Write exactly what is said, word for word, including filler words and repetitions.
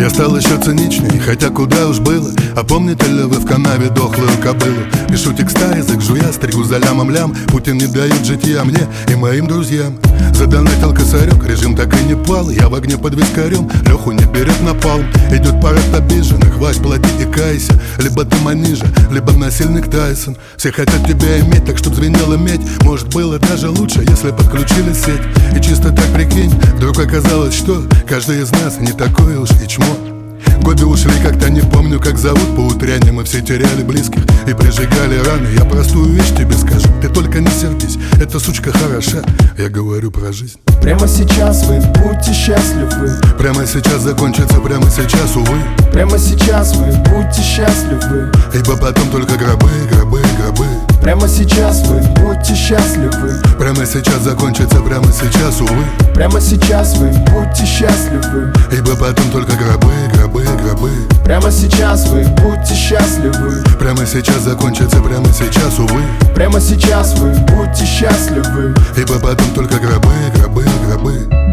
Я стал еще циничней, хотя куда уж было. А помните ли вы в канаве дохлую кобылу? Пишу текста, язык жуя, стригу за лямом лям. Путин не дает житья мне и моим друзьям. Задонатил косарек, режим так и не пал. Я в огне под вискарем, Леху не берет напалм. Идет парад обиженных, Вась, плати и кайся. Либо ты манижа, либо насильник Тайсон. Все хотят тебя иметь, так чтоб звенела медь. Может, было даже лучше, если подключили сеть. И чисто так прикинь, вдруг оказалось, что каждый из нас не такой уж и чмо. Годы ушли, как-то не помню, как зовут. По утряне мы все теряли близких и прижигали раны. Я простую вещь тебе скажу, ты только не сердись. Эта сучка хороша, я говорю про жизнь. Прямо сейчас вы будьте счастливы. Прямо сейчас закончится, прямо сейчас, увы. Прямо сейчас вы будьте счастливы. Ибо потом только гробы, гробы, гробы. Прямо сейчас вы будьте счастливы. Прямо сейчас закончится, прямо сейчас, увы. Прямо сейчас вы будьте счастливы. Ибо потом только гробы, гробы, гробы. Прямо сейчас вы будьте счастливы. Прямо сейчас закончится, прямо сейчас, увы. Прямо сейчас вы будьте счастливы. Ибо потом только гробы, гробы, гробы.